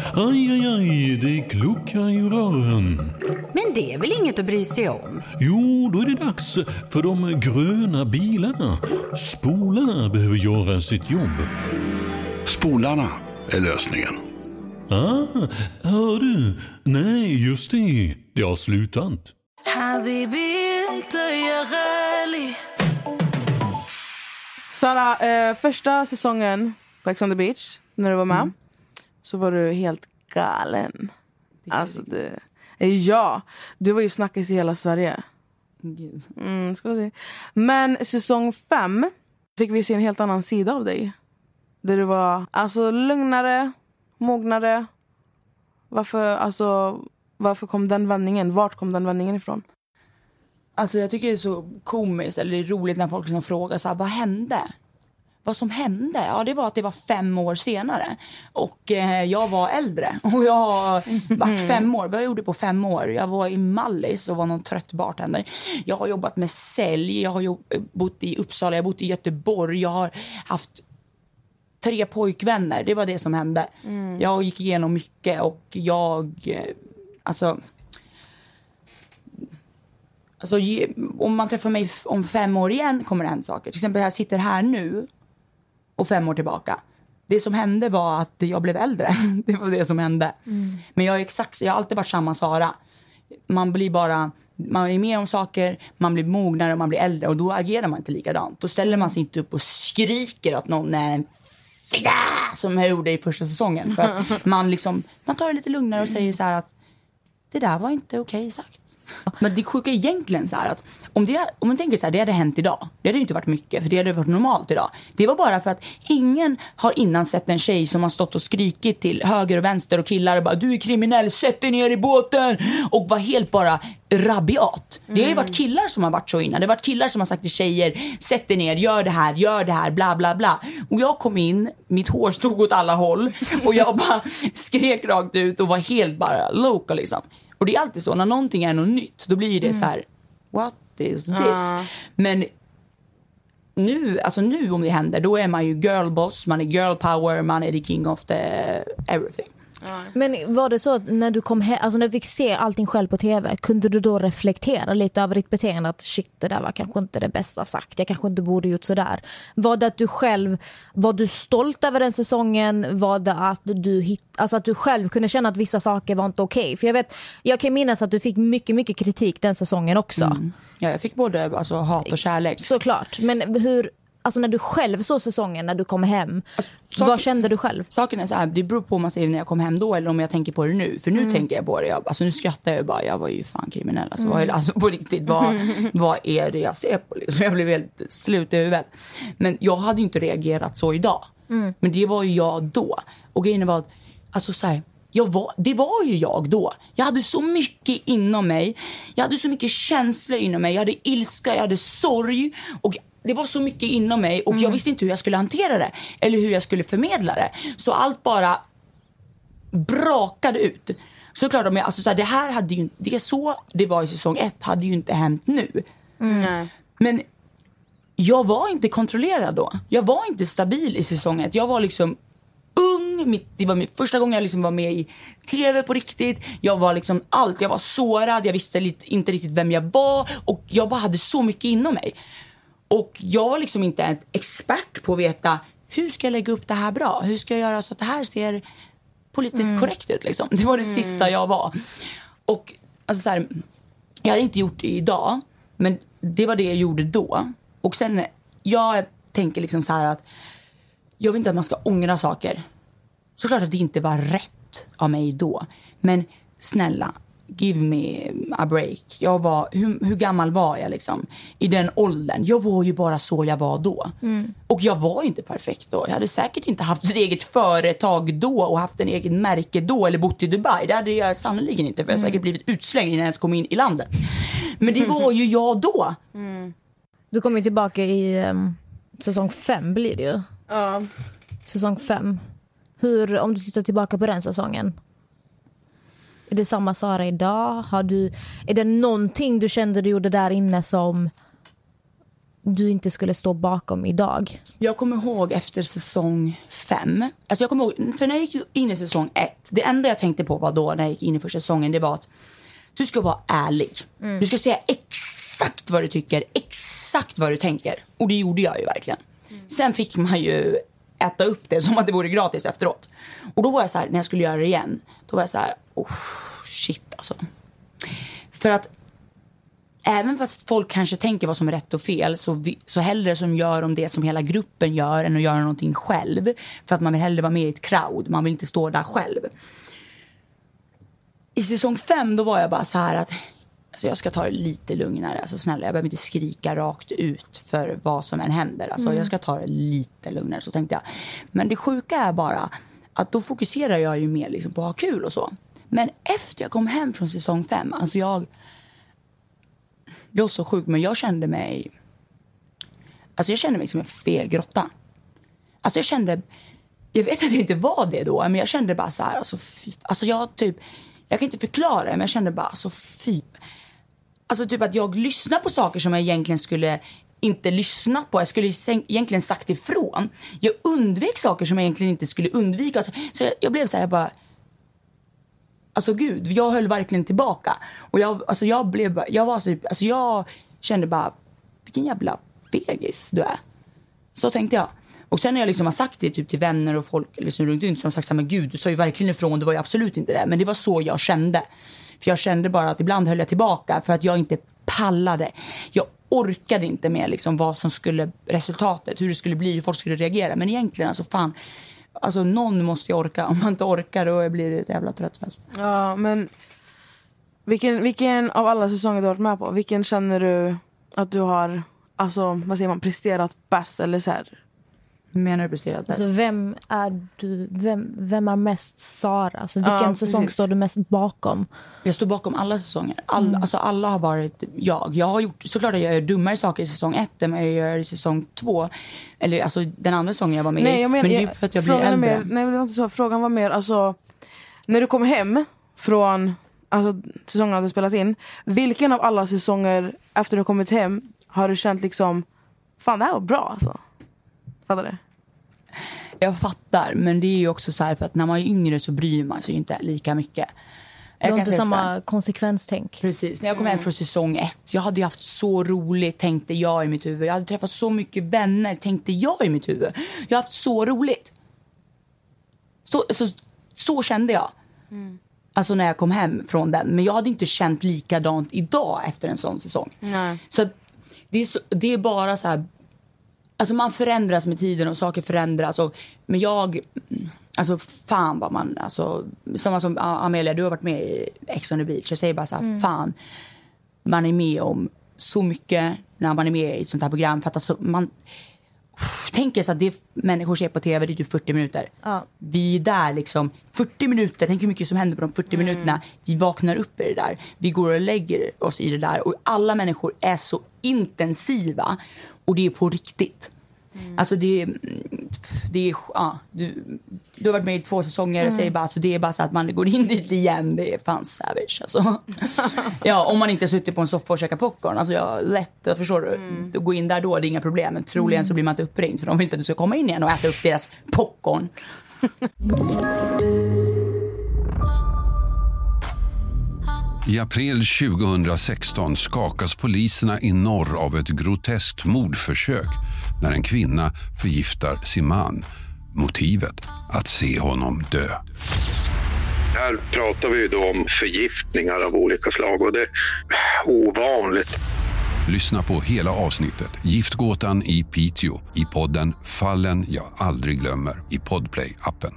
Aj, aj, aj, det kluckar i rören. Men det är väl inget att bry sig om? Jo, då är det dags för de gröna bilarna. Spolarna behöver göra sitt jobb. Spolarna är lösningen. Hör du? Nej, just det. Det har slutat. Sara, första säsongen på Ex on the Beach, när du var med, så var du helt galen. Alltså, ja, du var ju snackis i hela Sverige. Ska jag säga. Men säsong 5 fick vi se en helt annan sida av dig. Där du var alltså lugnare, mognare. Varför kom den vändningen? Vart kom den vändningen ifrån? Alltså jag tycker det är så komiskt, eller det är roligt när folk liksom frågar så här, vad hände? Vad som hände? Ja, det var att det var 5 år senare. Och jag var äldre. Och jag har varit 5 år. Vad jag gjorde på 5 år? Jag var i Mallis och var någon trött bartender. Jag har jobbat med sälj. Jag har bott i Uppsala. Jag har bott i Göteborg. Jag har haft 3 pojkvänner. Det var det som hände. Jag gick igenom mycket. Och Alltså, om man träffar mig om 5 år igen kommer det hända saker. Till exempel jag sitter här nu och 5 år tillbaka. Det som hände var att jag blev äldre. Det var det som hände. Men jag har alltid varit samma Sara. Man är med om saker, man blir mognare och man blir äldre. Och då agerar man inte likadant. Då ställer man sig inte upp och skriker att någon är en fida, som jag gjorde i första säsongen. För att man tar det lite lugnare och säger så här att det där var inte okej sagt. Men det sjuka är egentligen så här att om man tänker så här, det hade hänt idag. Det hade inte varit mycket, för det hade varit normalt idag. Det var bara för att ingen har innan sett en tjej som har stått och skrikit till höger och vänster och killar och bara, du är kriminell, sätt dig ner i båten, och var helt bara rabiat. Det har ju varit killar som har varit så innan. Det har varit killar som har sagt till tjejer, sätt dig ner, gör det här, bla bla bla. Och jag kom in, mitt hår stod åt alla håll och jag bara skrek rakt ut och var helt bara local liksom. Och det är alltid så, när någonting är något nytt, då blir det så här, what is this? Men nu om det händer, då är man ju girl boss, man är girl power, man är the king of the everything. Men var det så att när du kom hem, alltså när du fick se allting själv på tv, kunde du då reflektera lite över ditt beteende, att shit, det där var kanske inte det bästa sagt, jag kanske inte borde gjort sådär? Var det att du själv, var du stolt över den säsongen? Var det att att du själv kunde känna att vissa saker var inte okej? För jag kan minnas att du fick mycket, mycket kritik den säsongen också. Ja, jag fick både hat och kärlek. Såklart, men hur, alltså när du själv såg säsongen, när du kom hem, vad kände du själv? Saken är så här, det beror på om man säger när jag kom hem då eller om jag tänker på det nu. För nu tänker jag på det. Nu skrattar jag bara, jag var ju fan kriminell. Alltså på riktigt, vad är det jag ser på? Liksom. Jag blev helt slut i huvudet. Men jag hade inte reagerat så idag. Men det var ju jag då. Och grejen var att, alltså så här, det var ju jag då. Jag hade så mycket inom mig. Jag hade så mycket känslor inom mig. Jag hade ilska, jag hade sorg. Och det var så mycket inom mig. Och jag visste inte hur jag skulle hantera det. Eller hur jag skulle förmedla det. Så allt bara brakade ut. Såklart, det här hade ju, det var i säsong 1, hade ju inte hänt nu. Men jag var inte kontrollerad då. Jag var inte stabil i säsong 1. Jag var liksom ung. Det var första gången jag liksom var med i tv på riktigt. Jag var liksom allt. Jag var sårad. Jag visste inte riktigt vem jag var. Och jag bara hade så mycket inom mig. Och jag var liksom inte en expert på att veta, hur ska jag lägga upp det här bra? Hur ska jag göra så att det här ser politiskt korrekt ut liksom? Det var det sista jag var. Och alltså så här, jag hade inte gjort det idag, men det var det jag gjorde då. Och sen, jag tänker liksom så här att jag vill inte att man ska ångra saker. Såklart att det inte var rätt av mig då. Men snälla, give me a break. Jag var, hur gammal var jag liksom? I den åldern. Jag var ju bara så jag var då. Och jag var inte perfekt då. Jag hade säkert inte haft ett eget företag då och haft en egen märke då eller bott i Dubai. Det hade jag sannolikt inte, för jag säkert blivit utslängd innan jag ens kom in i landet. Men det var ju jag då. Du kommer tillbaka i säsong 5 blir det ju. Ja. Säsong 5. Om du tittar tillbaka på den säsongen, är det samma Sara idag? Är det någonting du kände du gjorde där inne som du inte skulle stå bakom idag? Jag kommer ihåg efter säsong 5. Alltså jag kommer ihåg, för när jag gick in i säsong 1, det enda jag tänkte på var då när jag gick in i första säsongen, det var att du ska vara ärlig. Du ska säga exakt vad du tycker, exakt vad du tänker. Och det gjorde jag ju verkligen. Sen fick man ju äta upp det som att det vore gratis efteråt. Och då var jag så här, när jag skulle göra det igen, då var jag så här, shit alltså. För att även fast folk kanske tänker vad som är rätt och fel, så hellre som gör om det som hela gruppen gör än att göra någonting själv. För att man vill hellre vara med i ett crowd, man vill inte stå där själv. I säsong 5 då var jag bara så här att alltså jag ska ta det lite lugnare. Alltså snälla, jag behöver inte skrika rakt ut för vad som än händer. Alltså jag ska ta det lite lugnare, så tänkte jag. Men det sjuka är bara att då fokuserar jag ju mer liksom på att ha kul och så. Men efter jag kom hem från säsong 5, alltså det var så sjukt, men jag kände mig som en fegrotta. Alltså jag vet att det inte var det då, men jag kände bara så här, alltså jag kan inte förklara det, men jag kände bara alltså typ att jag lyssnar på saker som jag egentligen skulle inte lyssnat på. Jag skulle egentligen sagt ifrån. Jag undvek saker som jag egentligen inte skulle undvika. Alltså, så jag blev så här, jag bara alltså gud, jag höll verkligen tillbaka. Och jag kände bara vilken jävla fegis du är. Så tänkte jag. Och sen när jag liksom har sagt det typ till vänner och folk liksom runt omkring, som har sagt så här, men gud, du sa ju verkligen ifrån, det var ju absolut inte det. Men det var så jag kände. För jag kände bara att ibland höll jag tillbaka för att jag inte pallade. Jag orkade inte med liksom vad som skulle, resultatet, hur det skulle bli, hur folk skulle reagera. Men egentligen, alltså fan, alltså någon måste jag orka. Om man inte orkar då blir det ett jävla tröttfest. Ja, men vilken av alla säsonger du har varit med på, vilken känner du att du har, alltså vad säger man, presterat bäst eller så här? Menar du presterat bäst? Alltså vem är mest Sara? Alltså vilken säsong står du mest bakom? Jag står bakom alla säsonger. Alltså alla har varit jag. Jag har gjort, såklart att jag gör dummare saker i säsong 1 än jag gör i säsong 2. Eller alltså den andra säsongen jag var med i. Men det är för att jag blir äldre. Nej, det var inte så. Frågan var mer, alltså när du kom hem från säsongen du spelat in, vilken av alla säsonger efter du har kommit hem har du känt liksom, fan det här var bra alltså? Fattar du? Jag fattar, men det är ju också så här, för att när man är yngre så bryr man sig inte lika mycket. Du har inte samma konsekvenstänk. Precis, när jag kom hem från säsong 1, jag hade ju haft så roligt, tänkte jag i mitt huvud. Jag hade träffat så mycket vänner, tänkte jag i mitt huvud. Jag har haft så roligt. Så kände jag. Alltså när jag kom hem från den. Men jag hade inte känt likadant idag efter en sån säsong. Nej. Så det är bara så här. Alltså man förändras med tiden och saker förändras. Men alltså fan vad man, alltså som Amelia, du har varit med i Ex on the Beach. Jag säger bara så här, fan, man är med om så mycket när man är med i ett sånt här program. För att alltså, man tänker så att det människor ser på tv, det är typ 40 minuter. Vi är där liksom 40 minuter, tänk hur mycket som händer på de 40 minuterna. Vi vaknar upp i det där, vi går och lägger oss i det där. Och alla människor är så intensiva. Och det är på riktigt. Alltså det är ja, du har varit med i 2 säsonger och säger bara, alltså det är bara så att man går in dit igen, det är fan savage alltså. Ja, om man inte suttit på en soffa och käkar popcorn, alltså jag förstår du, gå in där då, det är inga problem, men troligen så blir man inte uppringd för de vill inte att du ska komma in igen och äta upp deras popcorn. I april 2016 skakas poliserna i norr av ett groteskt mordförsök när en kvinna förgiftar sin man. Motivet, att se honom dö. Här pratar vi ju då om förgiftningar av olika slag och det är ovanligt. Lyssna på hela avsnittet Giftgåtan i Piteå i podden Fallen jag aldrig glömmer i Podplay-appen.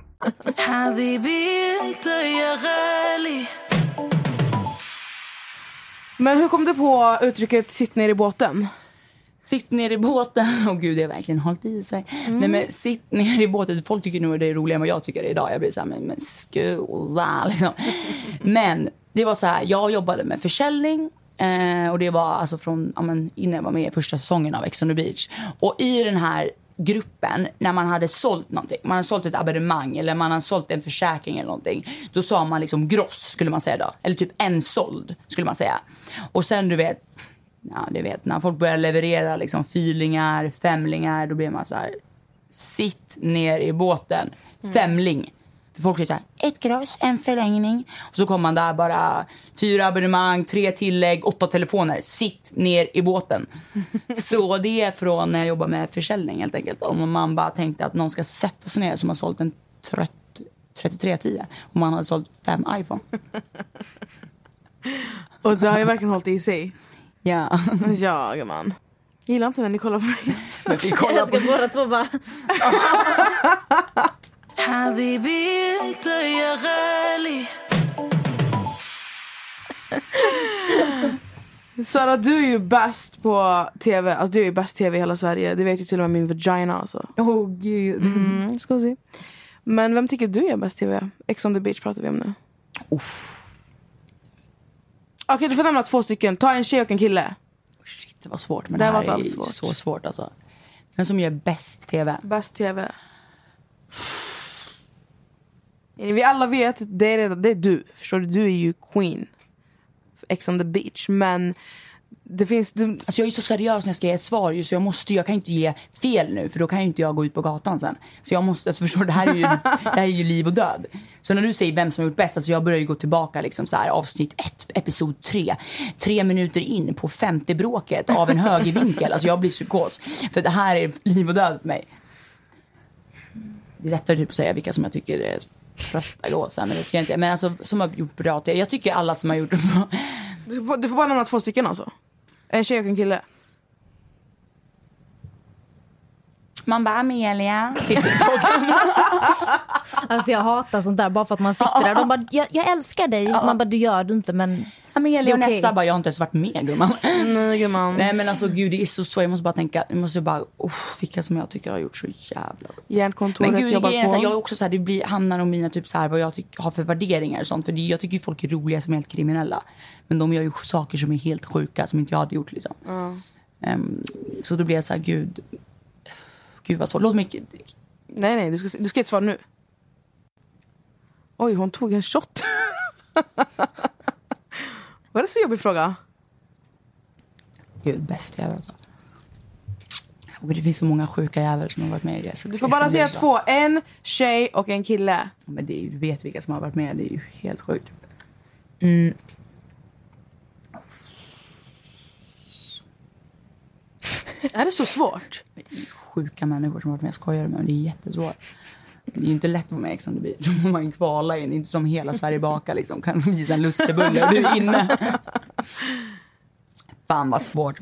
Men hur kom du på uttrycket sitt ner i båten? Sitt ner i båten. Gud, det har verkligen hållit i sig. Nej, men sitt ner i båten. Folk tycker nog det är roligare än vad jag tycker det idag. Jag blir så här, men skola liksom. Men det var så här, jag jobbade med försäljning. Och det var alltså från, innan jag var med i första säsongen av Ex on the Beach. Och i den här gruppen, när man hade sålt någonting, man hade sålt ett abonnemang eller man hade sålt en försäkring eller någonting, då sa man liksom gross skulle man säga då, eller typ en såld skulle man säga. Och sen du vet, Ja, det vet. När folk börjar leverera liksom fylingar, femlingar, då blir man så här: sitt ner i båten. Femling. För folk säger så här: 1 glas, en förlängning. Och så kommer man där bara 4 abonnemang, 3 tillägg, 8 telefoner. Sitt ner i båten. Så det är från när jag jobbar med försäljning helt enkelt. Om man bara tänkte att någon ska sätta sig ner som har sålt en 3310. Om man hade sålt 5 iPhone. Och det har ju verkligen hållit i sig. Ja. Ja, man. Jag gillar inte när ni kollar på mig. Jag ska båda två bara... Sara, du är ju bäst på tv. Alltså du är ju bäst tv i hela Sverige. Det vet ju till och med min vagina alltså. Gud. Ska se. Men vem tycker du är bäst tv? Ex on the Beach pratar vi om nu. Okej, du får nämna 2 stycken. Ta en tjej och en kille. Shit, det var svårt. Men det här är svårt. Så svårt alltså. Men som gör bäst tv. Bäst tv. Vi alla vet det är du. Förstår du? Du är ju queen. Ex on the Beach. Men det finns... Alltså jag är så seriös när jag ska ge ett svar. Så jag kan inte ge fel nu. För då kan ju inte jag gå ut på gatan sen. Så jag måste, alltså förstår du, det här är ju liv och död. Så när du säger vem som har gjort bäst, alltså jag börjar ju gå tillbaka liksom så här, avsnitt 1, episod 3. 3 minuter in på 50 bråket av en högervinkel. Alltså jag blir psykos. För det här är liv och död för mig. Det är lättare typ att säga vilka som jag tycker är trötta gåsen. Men alltså som har gjort bra. Jag tycker alla som har gjort det bra. Du får bara nämna 2 stycken alltså. En tjej och en kille. Man bara, Amelia. Alltså jag hatar sånt där bara för att man sitter där. De bara, jag älskar dig. Man bara, du gör du inte, men... Amelia och okay. Nessa bara, jag har inte ens varit med, gumman. Nej, gumman. Nej, men alltså gud, det är så. Jag måste bara tänka, vilka som jag tycker har gjort så jävla... Hjärnkontoret men gud, jobbar på. Jag är också så här, det hamnar om mina typ så här, vad jag har för värderingar och sånt. För jag tycker folk är roliga som är helt kriminella. Men de gör ju saker som är helt sjuka, som inte jag hade gjort liksom. Så då blir jag så här, gud vad så. Låt mig... Nej, du ska inte svara nu. Oj, hon tog en shot. Var det så jobbig fråga? Gud, bäst jag vet. Och det finns så många sjuka jävlar som har varit med i det. Du får bara säga 2. En tjej och en kille. Men det är ju, du vet vilka som har varit med. Det är ju helt sjukt. Är det så svårt? Det är sjuka människor som har varit med. Jag skojar med, men det är jättesvårt. Det är ju inte lätt att vara med som det blir. Då får man kvala in. Inte som hela Sverige bakar liksom. Kan visa en lussebulle och du är inne. Fan vad svårt.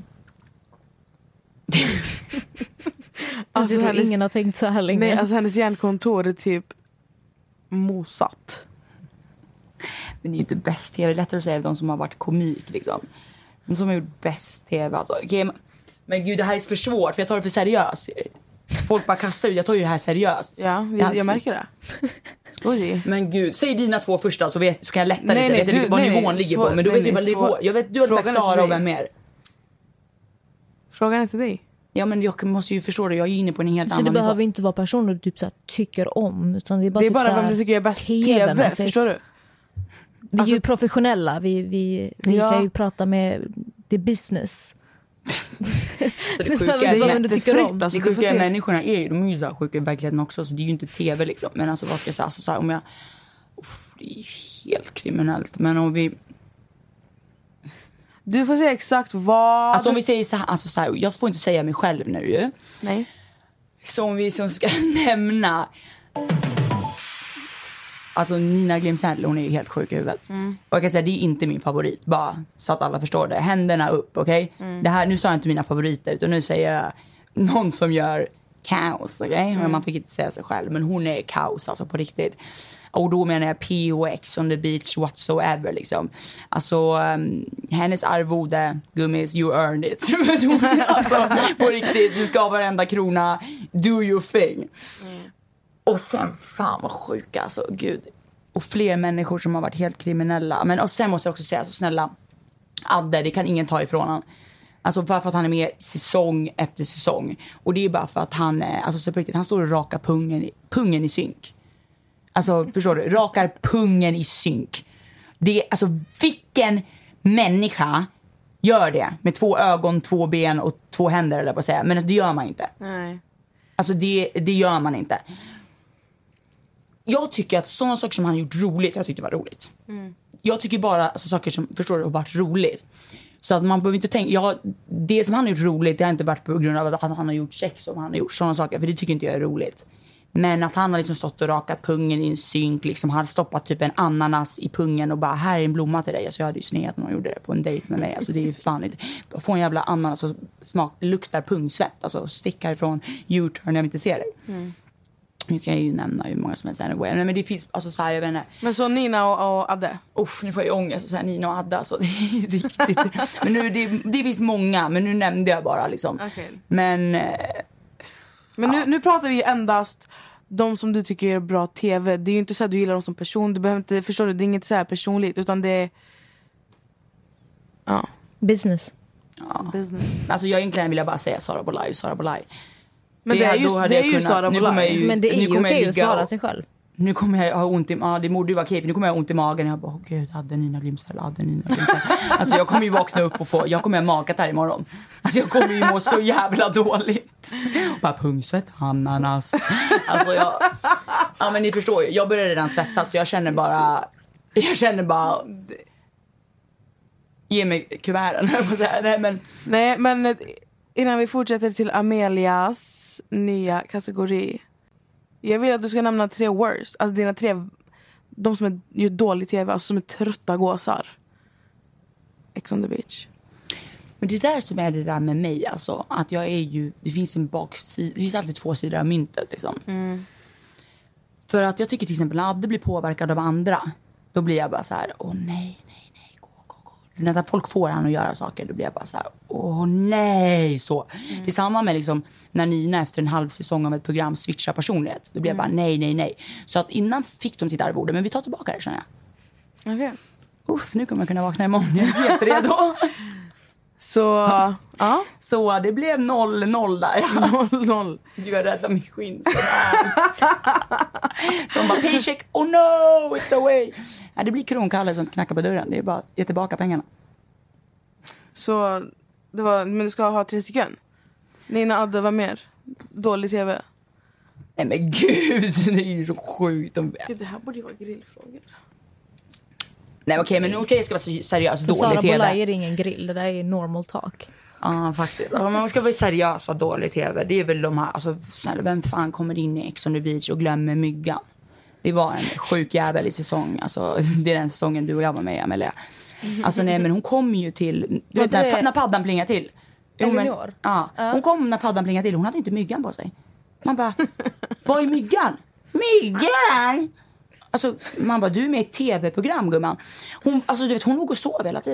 Alltså ingen har tänkt så här länge. Nej, alltså hennes hjärnkontor är typ mosat. Men det är ju inte bäst tv. Det är lättare att säga de som har varit komik liksom. De som har gjort bäst tv alltså. Okay, men gud, det här är för svårt. För jag tar det för seriöst. Folk bara kastar ut. Jag tar ju det här seriöst. Ja, jag märker det. Skoj. Men gud, säg dina 2 första så kan jag lätta lite. Jag vet vad nivån ligger på. Men du vet ju vad nivå. Jag vet, du har sagt Sara och vem mer. Frågan är till dig. Ja, men jag måste ju förstå det. Jag är inne på en helt annan nivå. Så det nivå. behöver inte vara personer du typ så här tycker om. Utan det är bara, det är typ bara så här vem du tycker är bäst tv, förstår du? Vi är ju professionella. Vi kan ju prata med the business. Så det sjuka är du tycker om. Alltså, det sjuka människorna är ju, de är ju så sjuka i verkligheten också. Så det är ju inte tv liksom. Men alltså vad ska jag säga? Alltså, så här, om jag... det är ju helt kriminellt. Men om vi... Du får säga exakt vad... Alltså om vi säger så här, alltså så här, jag får inte säga mig själv nu ju. Nej. Så om vi som ska nämna... Alltså Nina Glimsell, hon är ju helt sjuk i huvudet. Och jag kan säga, det är inte min favorit. Bara så att alla förstår det. Händerna upp, okej? Det här, nu sa jag inte mina favoriter, utan nu säger jag någon som gör kaos, okej? Men man fick inte säga sig själv. Men hon är kaos, alltså på riktigt. Och då menar jag POX on the beach whatsoever liksom. Alltså hennes arvode, gummis, you earned it. Alltså på riktigt, du ska ha varenda krona. Do your thing. Och sen, fan vad sjuka, alltså gud. Och fler människor som har varit helt kriminella. Men och sen måste jag också säga, alltså, snälla Adde, det kan ingen ta ifrån han. Alltså bara för att han är med säsong efter säsong. Och det är bara för att han är, alltså så på riktigt, han står och rakar pungen i synk. Alltså förstår du, rakar pungen i synk. Det är, alltså vilken människa gör det med 2 ögon, 2 ben och 2 händer eller på att säga. Men det gör man inte. Nej. Alltså det gör man inte. Jag tycker att sådana saker som han gjort roligt, jag tyckte det var roligt. Jag tycker bara alltså, saker som, förstår du, har varit roligt. Så att man behöver inte tänka, det som han har gjort roligt, det har inte varit på grund av att han har gjort sex och han har gjort sådana saker, för det tycker inte jag är roligt. Men att han har liksom stått och rakat pungen i en synk, liksom har stoppat typ en ananas i pungen och bara, här är en blomma till dig. Alltså jag hade ju sneat när någon gjorde det på en dejt med mig. Alltså det är ju fan inte, få en jävla ananas och luktar pungsvett, alltså stickar ifrån U-turn när jag inte ser dig. Nu kan jag ju nämna hur många som helst anyway. Men det finns, alltså så här, jag vet inte. Men så Nina och Adde? Nu får jag ångest, så här, Nina och Adde, alltså det är riktigt. Men nu, det finns många, men nu nämnde jag bara liksom. Okay. Men nu pratar vi endast de som du tycker är bra tv. Det är ju inte så att du gillar dem som person. Du behöver inte, förstår du, det är inget så här personligt, utan det är business. Ja. Business. Alltså jag egentligen vill jag bara säga Sara Bolaj. Men det är ju Sara Bolaj. Men det är ju okej att svara sig själv. Nu kommer jag ha ont i magen. Det borde ju vara okej, för nu kommer jag ha ont i magen. Jag bara, gud, hade Nina Glimsell. Alltså jag kommer ju vakna upp och jag kommer ha makat här imorgon. Alltså jag kommer ju må så jävla dåligt. Och bara pungsvett, ananas. Alltså ja men ni förstår ju, jag börjar redan svettas. Så jag känner bara ge mig kuverten. Nej, men innan vi fortsätter till Amelias nya kategori. Jag vill att du ska nämna 3 worst. Alltså dina 3, de som gör dålig tv, alltså som är trötta gåsar. Ex on the beach. Men det där som är det där med mig, alltså, att jag är ju, det finns en baksida, det finns alltid 2 sidor av myntet liksom. För att jag tycker till exempel när Adde blir påverkad av andra, då blir jag bara så här, åh nej, gå. När folk får han att göra saker, då blir jag bara så här, åh nej, så. Det är samma med liksom, när Nina efter en halv säsong av ett program switchar personlighet, då blir jag bara nej. Så att innan fick de sitt arvode, men vi tar tillbaka det, känner jag. Okej. Nu kommer jag kunna vakna imorgon, jag är helt redo. Så det blev 0-0 där. 0-0. Du har räddat min skinn så de bara, paycheck, oh no, it's away. Ja, det blir Kronkalle som knackar på dörren. Det är bara att ge tillbaka pengarna. Så det var, men du ska ha 3 stycken. Nina, Adde, vad mer? Dålig tv. Nej men gud, det är ju så sjukt. Det här borde ju vara grillfrågor. Nej okej, men okej, ska vara seriös. Dålig Sara tv. Bolaj är ingen grill, det där är normal talk. Ja, faktiskt. Om man ska vara seriös och dålig tv, det är väl de här, alltså snälla, vem fan kommer in i Ex on the Beach och glömmer myggan? Det var en sjuk jävel i säsong, alltså det är den säsongen du och jag var med, Amelia. Alltså nej, men hon kom ju till, du vet när paddan plingar till. Hon kom när paddan plingade till, hon hade inte myggan på sig. Man bara, vad är myggan? Myggan! Alltså, man bara, du är med i ett tv-program, gumman. Alltså, du vet, hon låg och sov hela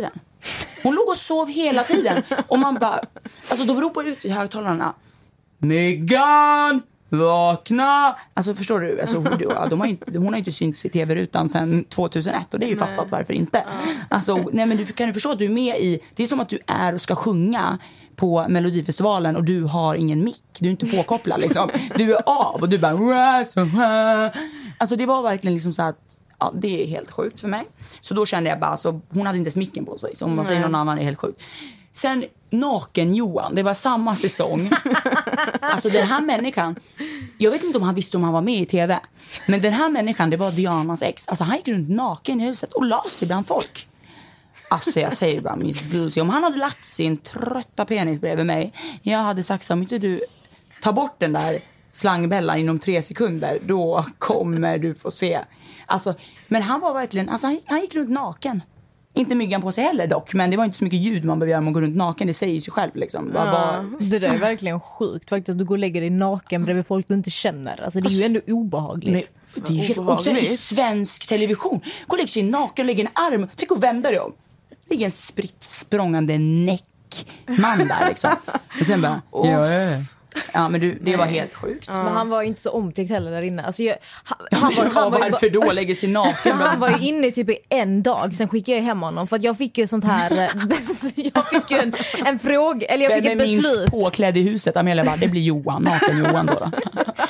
tiden. Och man bara, alltså, de ropar ut i högtalarna, Myggan, vakna! Alltså, förstår du? Alltså, hon har inte synts i tv-rutan sedan 2001. Och det är ju fattat varför inte. Alltså, nej, men kan du förstå att du är med i, det är som att du är och ska sjunga på Melodifestivalen och du har ingen mick. Du är inte påkopplad liksom. Du är av och du bara, alltså det var verkligen liksom så att det är helt sjukt för mig. Så då kände jag bara, alltså, hon hade inte smicken på sig. Så om man säger någon annan är helt sjukt. Sen Naken Johan, det var samma säsong. Alltså den här människan, jag vet inte om han visste om han var med i tv. Men den här människan, det var Dianas ex. Alltså han gick runt naken i huset och la sig bland folk. Alltså jag säger bara, Miss Lucy, om han hade lagt sin trötta penis bredvid mig, jag hade sagt så, om inte du tar bort den där slangbällan inom 3 sekunder, då kommer du få se. Alltså, men han var verkligen, alltså han gick runt naken. Inte myggan på sig heller dock, men det var inte så mycket ljud man behöver göra om man går runt naken, det säger sig själv liksom. Det där är verkligen sjukt faktiskt, att du går och lägger dig naken bredvid folk du inte känner. Alltså det är ju ändå obehagligt. Men, det är helt obehagligt. I svensk television, gå och lägga sig naken, lägga en arm, tänk och vända dig om. Ligger en spritt språngande näckman där liksom. Och sen bara, ja men det var helt sjukt. Men han var ju inte så omtyckt heller där inne. Alltså varför då lägger sig naken? Han var ju inne typ i en dag. Sen skickade jag hem honom. För att jag fick ju sånt här. Jag fick ju en fråga. Eller jag fick ett beslut. Minst påklädd i huset. Amelia bara, det blir Johan. Naken Johan då.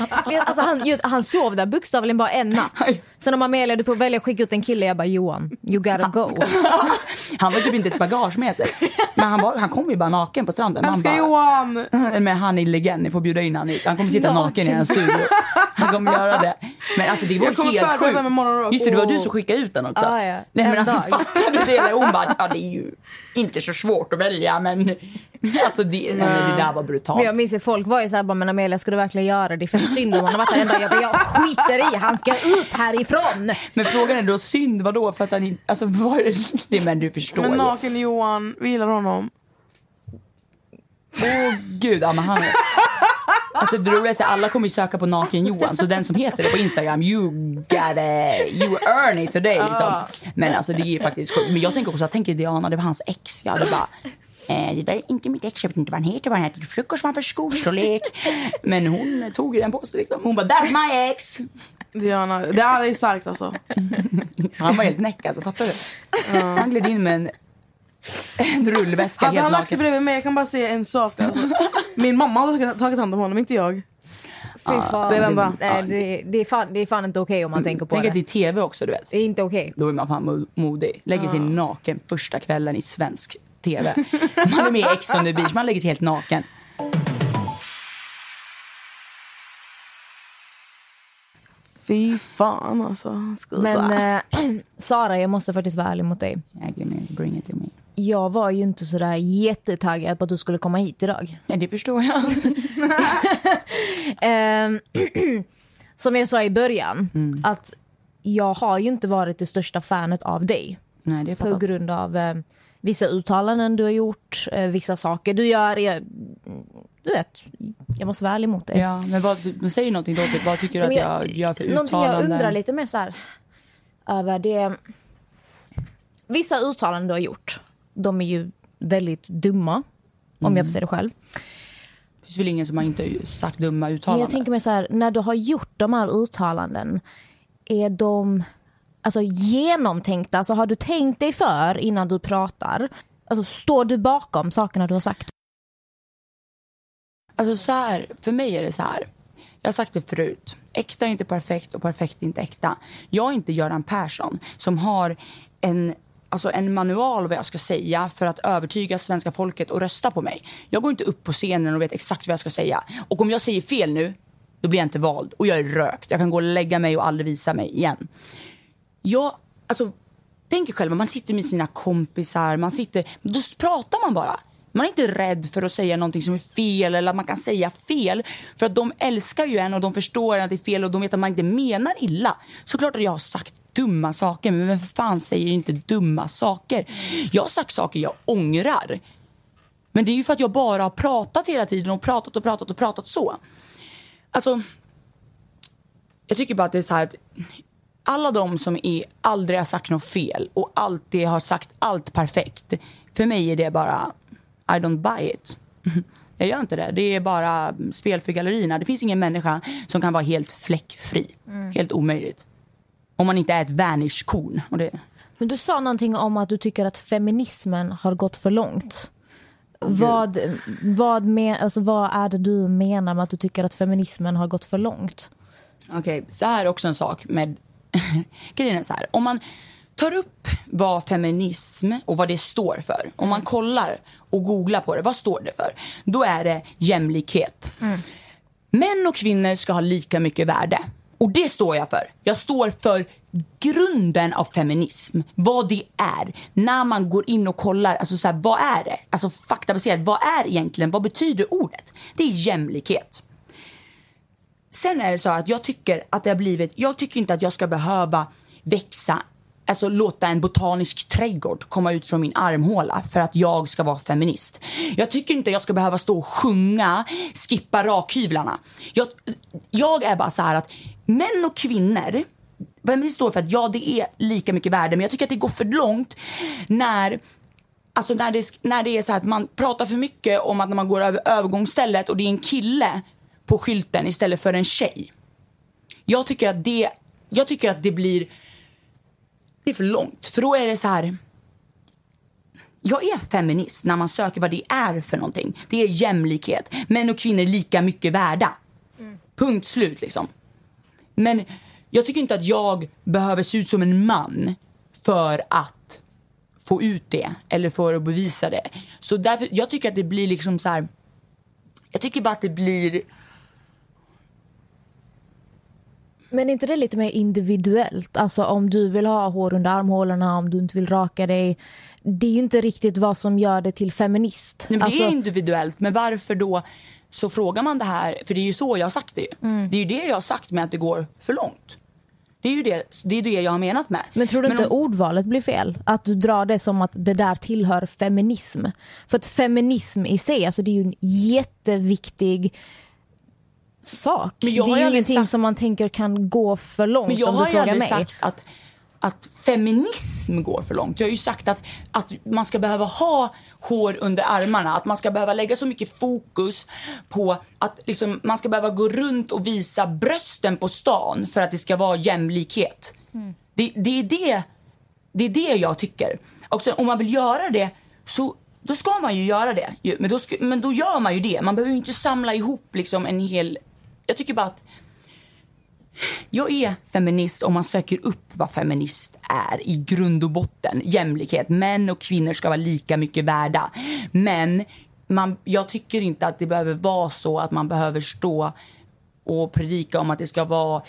Alltså han sov där bokstavligen bara en natt. Sen om Amelia, du får välja att skicka ut en kille. Jag bara, Johan, you gotta go. Han var typ inte ens bagage med sig. Men han kom ju bara naken på stranden. Han ska Johan. Men han är legend, ni får bjuda in han hit. Han kommer sitta naken i en studio. Han kommer göra det. Men alltså det var helt sjukt. Just det, var du som skickade ut den också. Ja. Nej men alltså fattar du det? Hon bara, ja det är ju inte så svårt att välja. Men alltså det där var brutalt. Men jag minns att folk var ju såhär, men Amelia, ska du verkligen göra det? För synd om han har varit där en dag. Jag skiter i, han ska ut härifrån. Men frågan är då, synd vadå? För att han inte, alltså vad är det? Men du förstår. Men naken Johan, vi gillar honom. Gud, ja men han är... Alltså det roliga är att alla kommer ju söka på naken Johan. Så den som heter det på Instagram, you earn it today liksom. Men alltså det är faktiskt sjukt. Men jag tänker också, Diana, det var hans ex. Jag hade bara, det där är inte mitt ex, jag vet inte vad han heter. Vad han heter, frukost var för skolstorlek. Men hon tog ju den på sig liksom. Hon bara, that's my ex. Diana, det är starkt alltså. Han var helt näck alltså, fattar du? Han gled in med en rullväska helt naken. Han lagt sig bredvid mig, jag kan bara säga en sak alltså. Min mamma hade tagit hand om honom, inte jag. Fy fan. Det är enda. Det är fan inte okej om man tänker på det. Tänk att det är tv också, du vet. Det är inte okej. Då är man fan modig. Lägger sig naken första kvällen i svensk tv. Man är med i Ex on the Beach, man lägger sig helt naken. Fy fan alltså. Men Sara, jag måste faktiskt vara ärlig mot dig. Bring it to me. Jag var ju inte så där jättetaggad på att du skulle komma hit idag. Nej, det förstår jag. Som jag sa i början, att jag har ju inte varit det största fanet av dig. Nej, det är på grund av vissa uttalanden du har gjort, vissa saker du gör. Du vet, jag måste vara ärlig mot dig. Ja, men du säger någonting då, vad tycker du att jag gör för uttalanden? Någonting jag undrar lite mer så här över det. Vissa uttalanden du har gjort, de är ju väldigt dumma, om jag får säga det själv. Det finns väl ingen som har inte sagt dumma uttalanden. Men jag tänker mig så här, när du har gjort de här uttalanden, är de alltså genomtänkta? Alltså har du tänkt dig för innan du pratar? Alltså står du bakom sakerna du har sagt? Alltså så här, för mig är det så här. Jag har sagt det förut. Äkta är inte perfekt och perfekt är inte äkta. Jag är inte Göran Persson som har en manual vad jag ska säga för att övertyga svenska folket och rösta på mig. Jag går inte upp på scenen och vet exakt vad jag ska säga. Och om jag säger fel nu, då blir jag inte vald. Och jag är rökt. Jag kan gå och lägga mig och aldrig visa mig igen. Tänk er själva, man sitter med sina kompisar. Då pratar man bara. Man är inte rädd för att säga någonting som är fel eller att man kan säga fel. För att de älskar ju en och de förstår att det är fel och de vet att man inte menar illa. Såklart att jag har sagt dumma saker, men vem fan säger inte dumma saker? Jag har sagt saker jag ångrar. Men det är ju för att jag bara har pratat hela tiden och pratat så. Alltså, jag tycker bara att det är så här att alla de som aldrig har sagt något fel och alltid har sagt allt perfekt, för mig är det bara I don't buy it. Jag gör inte det. Det är bara spel för gallerierna. Det finns ingen människa som kan vara helt fläckfri. Helt omöjligt. Om man inte är ett vanish-korn. Men du sa någonting om att du tycker att feminismen har gått för långt. Vad är det du menar med att du tycker att feminismen har gått för långt? Okej, så här är också en sak med grejen är så här. Om man tar upp vad feminism och vad det står för. Om man kollar och googlar på det, vad står det för? Då är det jämlikhet. Män och kvinnor ska ha lika mycket värde. Och det står jag för. Jag står för grunden av feminism. Vad det är. När man går in och kollar, alltså så här, vad är det? Alltså faktabaserat, vad är egentligen, vad betyder ordet? Det är jämlikhet. Sen är det så att jag tycker inte att jag ska behöva växa, alltså låta en botanisk trädgård komma ut från min armhåla för att jag ska vara feminist. Jag tycker inte att jag ska behöva stå och sjunga, skippa rakhyvlarna. Jag är bara så här att män och kvinnor, feminist står för att det är lika mycket värde, men jag tycker att det går för långt när det är så här att man pratar för mycket om att när man går över övergångsstället och det är en kille på skylten istället för en tjej. Jag tycker att det blir för långt. För då är det så här. Jag är feminist när man söker vad det är för någonting. Det är jämlikhet. Män och kvinnor är lika mycket värda. Punkt slut liksom. Men jag tycker inte att jag behöver se ut som en man för att få ut det eller för att bevisa det. Så därför, jag tycker att det blir liksom så här. Jag tycker bara att det blir. Men är inte det lite mer individuellt? Alltså om du vill ha hår under armhålorna, om du inte vill raka dig. Det är ju inte riktigt vad som gör det till feminist. Nej, men alltså, det är individuellt, men varför då så frågar man det här? För det är ju så jag har sagt det ju. Det är ju det jag har sagt med att det går för långt. Det är det jag har menat med. Men tror du inte ordvalet blir fel? Att du drar det som att det där tillhör feminism. För att feminism i sig, alltså det är ju en jätteviktig sak. Men det är ju ingenting som man tänker kan gå för långt. Men jag om du har ju frågar aldrig mig. sagt att feminism går för långt. Jag har ju sagt att man ska behöva ha hår under armarna. Att man ska behöva lägga så mycket fokus på att liksom, man ska behöva gå runt och visa brösten på stan för att det ska vara jämlikhet. Det är det jag tycker. Och sen, om man vill göra det så då ska man ju göra det. Men då gör man ju det. Man behöver ju inte samla ihop liksom en hel. Jag tycker bara att jag är feminist om man söker upp vad feminist är i grund och botten. Jämlikhet. Män och kvinnor ska vara lika mycket värda. Men jag tycker inte att det behöver vara så att man behöver stå och predika om att det ska vara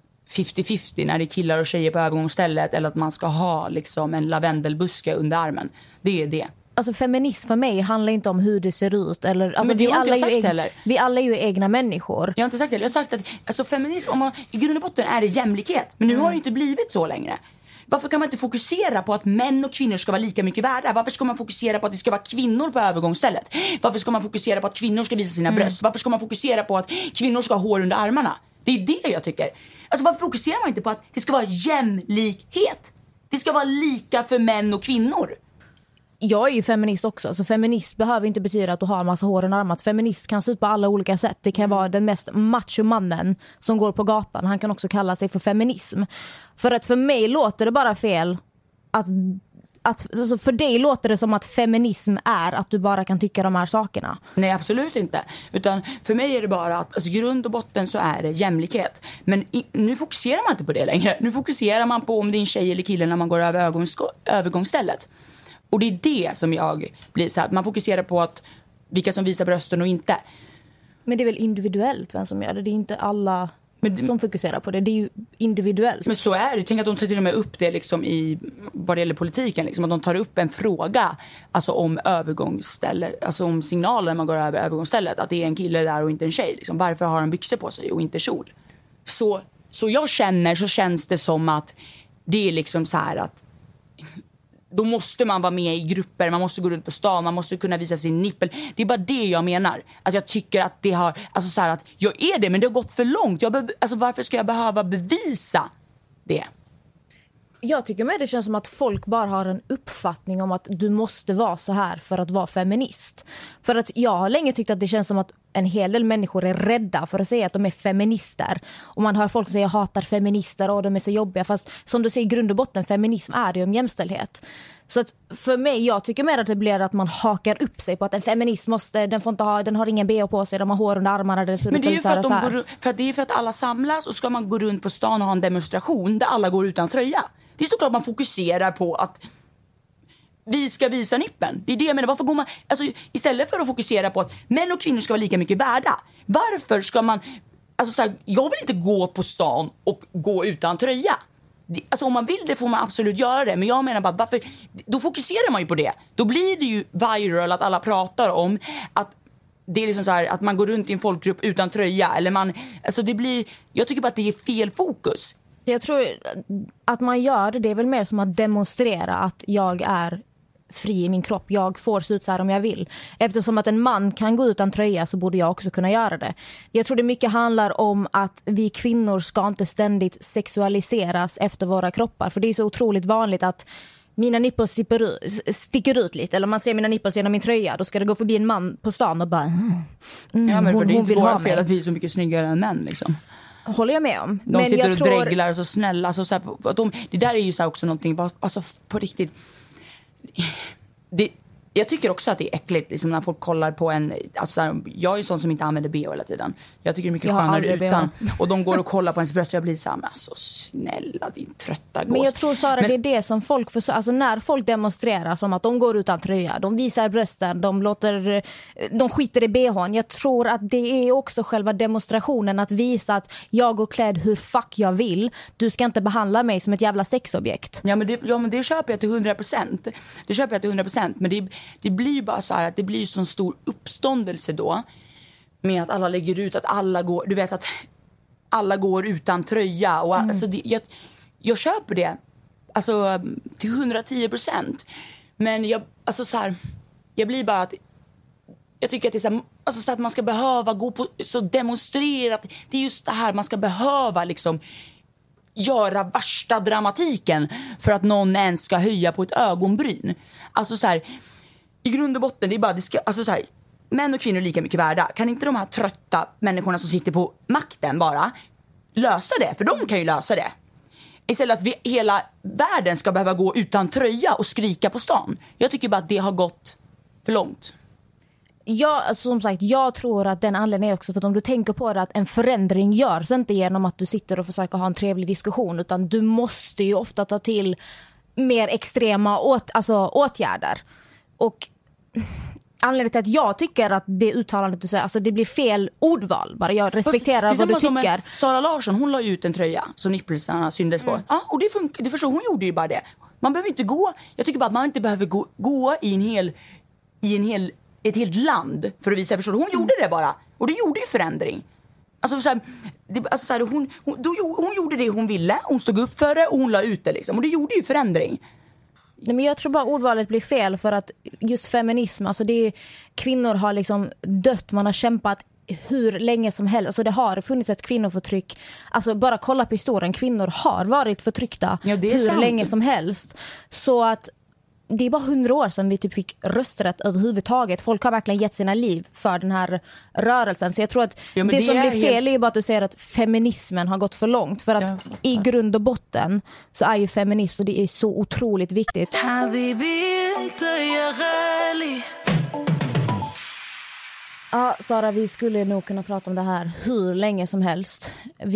50-50 när det är killar och tjejer på övergångsstället. Eller att man ska ha liksom en lavendelbuske under armen. Det är det. Alltså feminism för mig handlar inte om hur det ser ut eller, alltså, men det har inte jag sagt heller. Vi alla är ju egna människor. Jag har inte sagt det. Jag har sagt att alltså, feminism i grund och botten är det jämlikhet. Men nu har det inte blivit så längre. Varför kan man inte fokusera på att män och kvinnor ska vara lika mycket värda? Varför ska man fokusera på att det ska vara kvinnor på övergångsstället? Varför ska man fokusera på att kvinnor ska visa sina bröst? Varför ska man fokusera på att kvinnor ska ha hår under armarna? Det är det jag tycker. Alltså varför fokuserar man inte på att det ska vara jämlikhet? Det ska vara lika för män och kvinnor. Jag är ju feminist också. Så feminist behöver inte betyda att du har en massa hår under armarna. Feminist kan se ut på alla olika sätt. Det kan vara den mest macho-mannen som går på gatan. Han kan också kalla sig för feminism. För att för mig låter det bara fel att alltså för dig låter det som att feminism är att du bara kan tycka de här sakerna. Nej, absolut inte. Utan för mig är det bara att alltså, grund och botten så är det jämlikhet. Men nu fokuserar man inte på det längre. Nu fokuserar man på om det är en tjej eller kille när man går över övergångsstället. Och det är det som jag blir så här. Man fokuserar på att vilka som visar brösten och inte. Men det är väl individuellt vem som gör det. Det är inte alla som fokuserar på det. Det är ju individuellt. Men så är det. Tänk att de tar till och med upp det liksom i vad det gäller politiken. Liksom, att de tar upp en fråga alltså om övergångsstället. Alltså om signalen när man går över övergångsstället. Att det är en kille där och inte en tjej. Liksom. Varför har han byxor på sig och inte kjol? Så jag känns det som att det är liksom så här att då måste man vara med i grupper, man måste gå runt på stan, man måste kunna visa sin nippel. Det är bara det jag menar. Att jag tycker att det har, alltså så här att jag är det, men det har gått för långt. Alltså varför ska jag behöva bevisa det? Jag tycker med det känns som att folk bara har en uppfattning om att du måste vara så här för att vara feminist. För att jag har länge tyckt att det känns som att en hel del människor är rädda för att säga att de är feminister. Och man hör folk säga jag hatar feminister och de är så jobbiga. Fast som du säger, i grund och botten, feminism är ju om jämställdhet. Så att för mig, jag tycker mer att det blir att man hakar upp sig på att en feminist den har ingen BH på sig, de har hår under armarna. Men det är ju för att alla samlas och ska man gå runt på stan och ha en demonstration där alla går utan tröja. Det är såklart man fokuserar på att vi ska visa nippen. Det är det jag menar. Varför går man, alltså, istället för att fokusera på att män och kvinnor ska vara lika mycket värda. Varför ska man, alltså så här, jag vill inte gå på stan och gå utan tröja. Alltså om man vill det får man absolut göra det. Men jag menar bara, varför, då fokuserar man ju på det. Då blir det ju viral att alla pratar om att det är liksom så här, att man går runt i en folkgrupp utan tröja. Eller man, alltså det blir, jag tycker bara att det är fel fokus. Jag tror att man gör det är väl mer som att demonstrera att jag är fri i min kropp. Jag får se ut så här om jag vill. Eftersom att en man kan gå utan tröja så borde jag också kunna göra det. Jag tror det mycket handlar om att vi kvinnor ska inte ständigt sexualiseras efter våra kroppar. För det är så otroligt vanligt att mina nippor sticker ut lite. Eller om man ser mina nippor genom min tröja, då ska det gå förbi en man på stan och bara ja, men hon det är inte våra fel att vi är så mycket snyggare än män liksom. Håller jag med om. De sitter och dreglar och så snälla. Så här, det där är ju så här också någonting, alltså på riktigt. Jag tycker också att det är äckligt liksom, när folk kollar på en. Alltså, jag är ju sån som inte använder BH hela tiden. Jag tycker det är mycket skönare utan. Och de går och kollar på ens bröst och jag blir så här, men alltså snälla din trötta gås. Men jag tror Sara, det är det som folk alltså när folk demonstrerar som att de går utan tröja, de visar brösten, de skiter i BH:n. Jag tror att det är också själva demonstrationen att visa att jag går klädd hur fuck jag vill. Du ska inte behandla mig som ett jävla sexobjekt. Ja men det köper jag till 100%. Det köper jag till 100%, men det blir ju bara så här att det blir så stor uppståndelse då med att alla lägger ut att alla går, du vet att alla går utan tröja och alltså jag köper det alltså till 110%. Men jag alltså så här, jag blir bara att jag tycker att det är så här, alltså så att man ska behöva gå på så demonstrera, det är just det här man ska behöva liksom göra värsta dramatiken för att någon ens ska höja på ett ögonbryn. Alltså så här, i grund och botten, det är bara, det ska, alltså så här, män och kvinnor är lika mycket värda. Kan inte de här trötta människorna som sitter på makten bara lösa det? För de kan ju lösa det. Istället att hela världen ska behöva gå utan tröja och skrika på stan. Jag tycker bara att det har gått för långt. Ja, alltså, som sagt, jag tror att den anledningen är också för att om du tänker på det att en förändring görs inte genom att du sitter och försöker ha en trevlig diskussion, utan du måste ju ofta ta till mer extrema åtgärder. Och anledningen till att jag tycker att det uttalandet du säger, alltså det blir fel ordval. Bara jag respekterar vad du tycker. Sara Larsson, hon la ut en tröja som nipplesarna syndes på. Ja, och det funkar, det förstår hon gjorde ju bara det. Man behöver inte gå, jag tycker bara att man inte behöver gå i ett helt land för att visa, förstår du? Hon gjorde det bara. Och det gjorde ju förändring. Alltså så här, hon gjorde det hon ville, hon stod upp för det och hon la ut det liksom. Och det gjorde ju förändring. Nej, men jag tror bara ordvalet blir fel för att just feminism, alltså kvinnor har liksom dött, man har kämpat hur länge som helst, alltså det har funnits ett kvinnoförtryck, alltså bara kolla på historien, kvinnor har varit förtryckta hur länge som helst, så att det är bara 100 år sedan vi typ fick rösträtt överhuvudtaget. Folk har verkligen gett sina liv för den här rörelsen. Så jag tror att det som blir fel är ju bara att du säger att feminismen har gått för långt. För att i grund och botten så är ju feminism, och det är så otroligt viktigt. Ja, Sara, vi skulle nog kunna prata om det här hur länge som helst.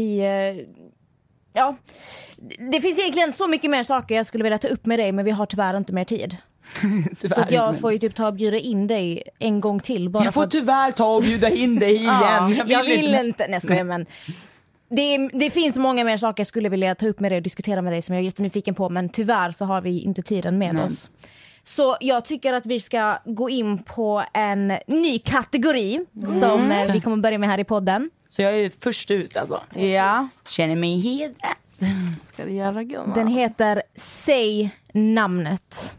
Ja, det finns egentligen så mycket mer saker jag skulle vilja ta upp med dig, men vi har tyvärr inte mer tid. Så att jag får ju typ ta och bjuda in dig en gång till. Bara jag får tyvärr ta och bjuda in dig igen. Jag vill inte. Nej, skojar, men det finns många mer saker jag skulle vilja ta upp med dig och diskutera med dig som jag är jättenyfiken på, men tyvärr så har vi inte tiden med oss. Så jag tycker att vi ska gå in på en ny kategori som vi kommer börja med här i podden. Så jag är först ut alltså. Ja. Känner mig hedrad. Ska det göra gumman? Den heter Säg namnet.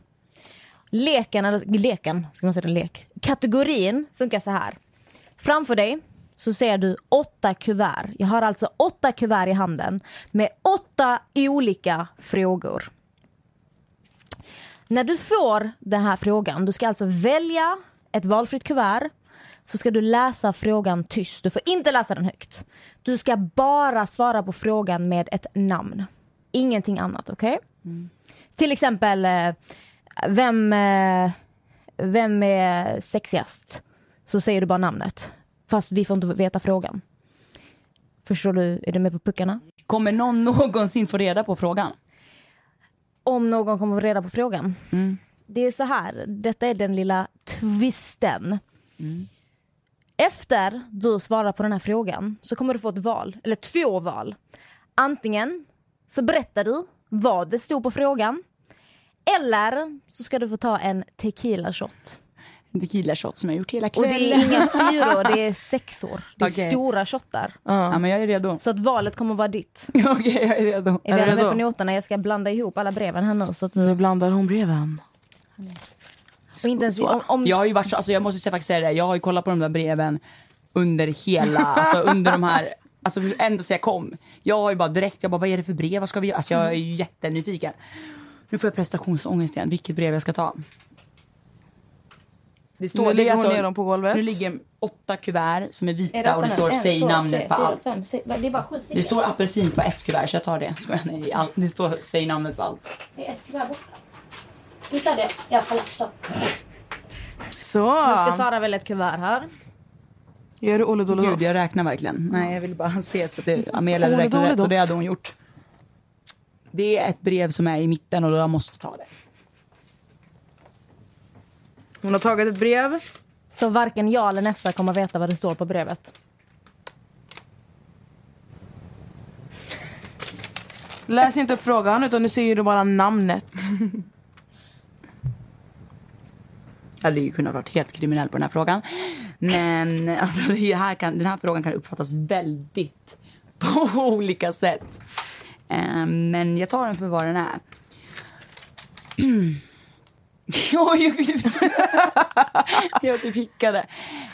Leken, ska man säga en lek. Kategorin funkar så här. Framför dig så ser du 8 kuvert. Jag har alltså 8 kuvert i handen med 8 olika frågor. När du får den här frågan, du ska alltså välja ett valfritt kuvert, så ska du läsa frågan tyst. Du får inte läsa den högt. Du ska bara svara på frågan med ett namn. Ingenting annat, okej? Till exempel, vem är sexigast? Så säger du bara namnet. Fast vi får inte veta frågan. Förstår du? Är du med på puckarna? Kommer någon någonsin få reda på frågan? Om någon kommer få reda på frågan. Det är så här. Detta är den lilla twisten. Efter du svarar på den här frågan så kommer du få ett val, eller 2 val. Antingen så berättar du vad det stod på frågan, eller så ska du få ta en tequila shot. En tequila shot som jag gjort hela kvällen. Och det är inga 4, det är 6. Det är stora shottar. Ja, men jag är redo. Så att valet kommer vara ditt. Okej, jag är redo. Är vi med på noterna? Jag ska blanda ihop alla breven här nu. Så att nu blandar hon breven. Och inte ens, Jag har ju varit så, alltså jag måste faktiskt säga det, jag har ju kollat på de där breven under hela, alltså under de här, alltså ända sedan jag kom. Jag har ju bara direkt, jag bara, vad är det för brev, vad ska vi göra? Alltså jag är ju jättenyfiken. Nu får jag prestationsångest igen, vilket brev jag ska ta. Det står, nu ligger alltså, ner dem på golvet. Nu ligger 8 kuvert som är vita och det står säg namnet på allt. Det är bara 7 stycken. Det står apelsin på ett kuvert, så jag tar det. Det står säg namnet på allt. Det är ett kuvert borta. Hitta det, jag får läsa. Så. Nu ska Sara välja ett kuvert här. Gör du Olle Dole Gud, jag räknar verkligen. Nej, jag ville bara se så att Amelia hade räknat rätt och det hade hon gjort. Det är ett brev som är i mitten och jag måste ta det. Hon har tagit ett brev. Så varken jag eller Nessa kommer veta vad det står på brevet. Läs inte upp frågan utan nu ser du bara namnet. Jag hade ju kunnat varit helt kriminell på den här frågan. Men alltså, den här frågan kan uppfattas väldigt på olika sätt. Men jag tar den för vad den är. Oj, jag typ hickade.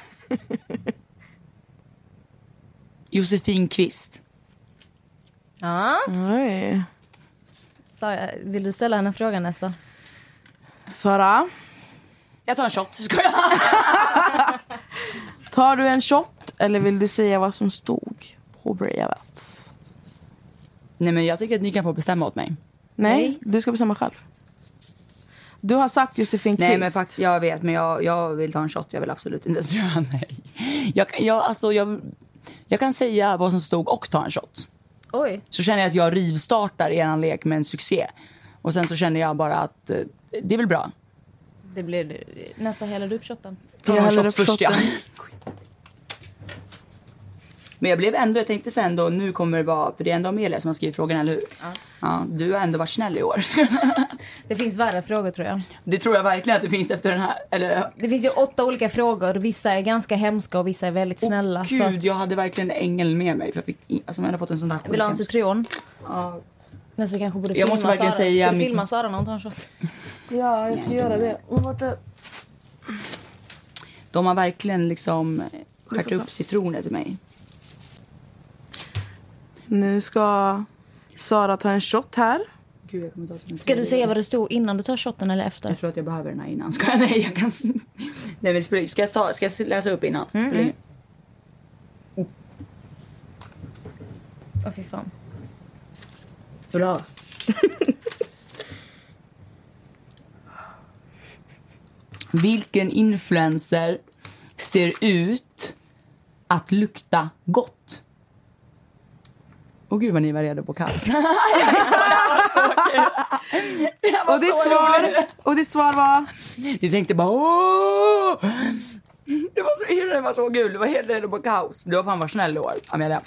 Josefin Kvist. Ja. Oj. Sara, vill du ställa henne frågan, Nessa? Sara. Jag tar en shot, ska jag? Tar du en shot eller vill du säga vad som stod på brevet? Nej, men jag tycker att ni kan få bestämma åt mig. Nej, du ska bestämma själv. Du har sagt Josefin Kvist. Nej, men faktiskt, jag vet, men jag vill ta en shot. Jag vill absolut inte säga nej. Jag kan säga vad som stod och ta en shot. Oj. Så känner jag att jag rivstartar er lek med en succé. Och sen så känner jag bara att det är väl bra. Det blir Nessa, häller du upp shotten? Ta Jag en häller shot upp först, ja. shotten. Men jag tänkte sen då, nu kommer det vara, för det är ändå Amelia som har skrivit frågan, eller hur? Ja, du har ändå varit snäll i år. Det finns värre frågor, tror jag. Det tror jag verkligen att det finns efter den här, eller? Det finns ju 8 olika frågor. Vissa är ganska hemska och vissa är väldigt snälla. Gud, jag hade verkligen ängeln med mig. För jag fick, alltså, jag hade fått en sån där. Vill du ha en citron? Ja. Nästa kanske borde Jag filma måste verkligen Sara. säga Ska du mitt- filma Sara när hon tar en shot? Ja, jag ska göra det. Men vart är... De har verkligen liksom skärt upp citroner till mig. Nu ska Sara ta en shot här. Gud, jag kommer ta till Ska du säga vad det stod innan du tar shotten eller efter? Jag tror att jag behöver den här innan. Nej, jag kan... Nej, men ska jag läsa upp innan? Åh, fy fan. Bra. Vilken influencer ser ut att lukta gott? Åh gud vad ni var redo på kaos. Och ditt svar var? Jag tänkte bara åh! Det var så kul. Du var helt redo på kaos. Du har fan varit snäll i år, Amelia.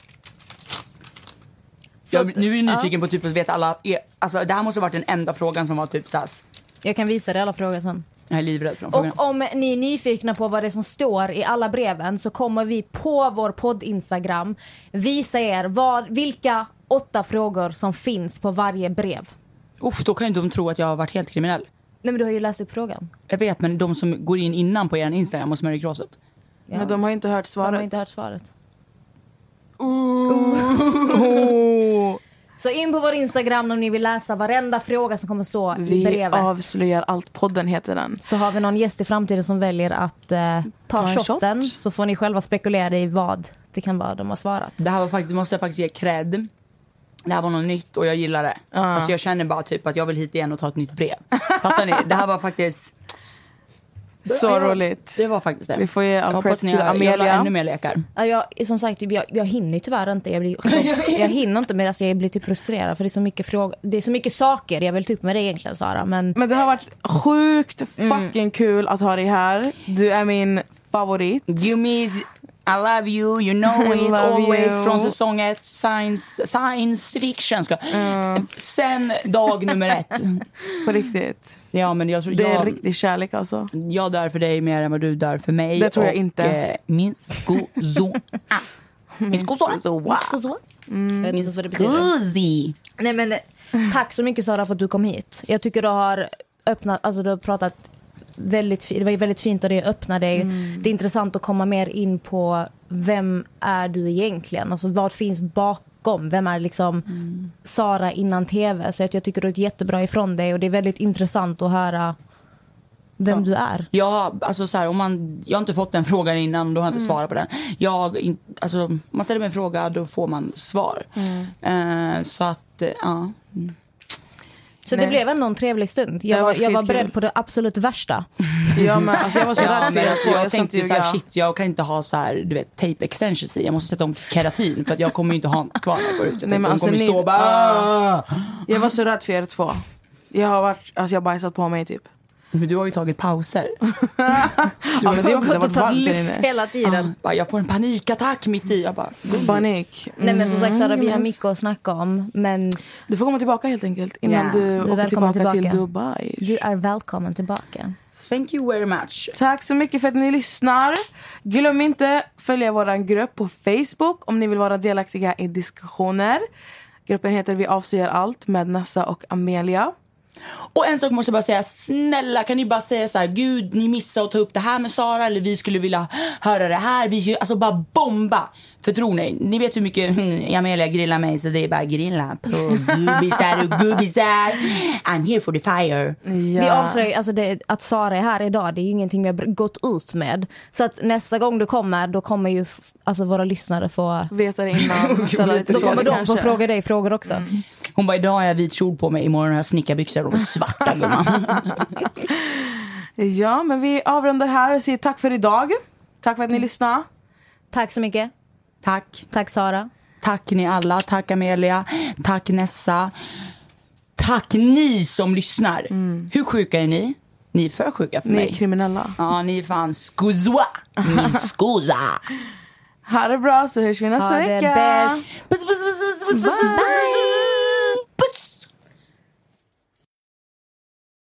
Nu är jag nyfiken på typ att veta alla... Alltså det här måste ha varit den enda frågan som var typ såhär. Jag kan visa dig alla frågor sen. Jag är livrädd för de frågorna. Och om ni är nyfikna på vad det som står i alla breven så kommer vi på vår podd-Instagram visa er vilka 8 frågor som finns på varje brev. Då kan ju de tro att jag har varit helt kriminell. Nej, men du har ju läst upp frågan. Jag vet, men de som går in innan på er Instagram och smörjer kråset. Ja. Men de har inte hört svaret. De har inte hört svaret. Så in på vår Instagram om ni vill läsa varenda fråga som kommer stå i brevet. Vi avslöjar allt, podden heter den. Så har vi någon gäst i framtiden som väljer att ta shotten så får ni själva spekulera i vad det kan vara de har svarat. Det här var faktiskt, måste jag faktiskt ge cred. Det här var något nytt och jag gillar det. Alltså jag känner bara typ att jag vill hit igen och ta ett nytt brev. Fattar ni? Det här var faktiskt... Så roligt. Det var faktiskt det. Vi får ge all press till Jag Amelia. ännu mer lekar. Som sagt, jag hinner tyvärr inte. Jag hinner inte, men alltså, jag blir typ frustrerad för det är så mycket frågor. Det är så mycket saker jag vill ta upp med dig egentligen, Sara. Men det har varit sjukt fucking kul att ha dig här. Du är min favorit. You miss... I love you, you know it, always. Från säsong 1, science fiction. Sen dag nummer 1. På riktigt. Ja, men jag tror det är riktig kärlek alltså. Jag dör för dig mer än vad du dör för mig. Det tror jag inte. Min skozo. Min skozo. Jag vet inte vad det betyder. Nej, men tack så mycket, Sara, för att du kom hit. Jag tycker du har öppnat, alltså du har pratat det var väldigt fint och det öppnar dig. Det är intressant att komma mer in på vem är du egentligen? Alltså vad finns bakom? Vem är liksom Sara innan tv? Så att jag tycker du är jättebra ifrån dig och det är väldigt intressant att höra vem du är. Ja, alltså så här, jag har inte fått den frågan innan, då har jag inte svarat på den. Alltså, man ställer mig en fråga, då får man svar. Så att, ja. Så det blev ändå en trevlig stund. Jag var beredd på det absolut värsta. Ja, men alltså, jag var så rädd för det. Jag tänkte så här, shit, jag kan inte ha så här, du vet, tape extensions i. Jag måste sätta om keratin för att jag kommer inte ha något kvar när jag går ut. Nej, men alltså, kommer stå bara... Jag var så rädd för er två. Jag har bajsat på mig typ. Men du har ju tagit pauser. Du har gått och tagit lyft hela tiden. Jag får en panikattack mitt i. Jag bara, panik. Nej, men som sagt, Sara, vi har mycket att snacka om. Men du får komma tillbaka helt enkelt innan du åker tillbaka till Dubai. Du är välkommen tillbaka. Thank you very much. Tack så mycket för att ni lyssnar. Glöm inte följa vår grupp på Facebook om ni vill vara delaktiga i diskussioner. Gruppen heter Vi avslöjar allt med Nessa och Amelia. Och en sak måste jag bara säga, snälla kan ni bara säga så här: gud, ni missade att ta upp det här med Sara, eller vi skulle vilja höra det här. Vi alltså bara bomba. För tror ni vet hur mycket Amelia grillar mig, så det är bara grilla på gubbisar och gubbisar. I'm here for the fire. Ja. Vi avslöjar, alltså att Sara är här idag, det är ju ingenting vi har gått ut med. Så att nästa gång du kommer, då kommer ju alltså våra lyssnare få veta det innan. Då kommer de få fråga dig frågor också. Hon bara, idag har jag vit kjol på mig, imorgon har jag snickarbyxor och de är svarta, gumman. Ja, men vi avrundar här och säger tack för idag. Tack för att ni lyssnade. Tack så mycket. Tack Sara. Tack ni alla, tack Amelia. Tack Nessa. Tack ni som lyssnar. Hur sjuka är ni? Ni är för sjuka för mig. Ni är kriminella. Ja, ni är fan skuzwa. Ni skuzwa. Ha det bra, så hörs vi nästa vecka. Ha det bäst. Bye.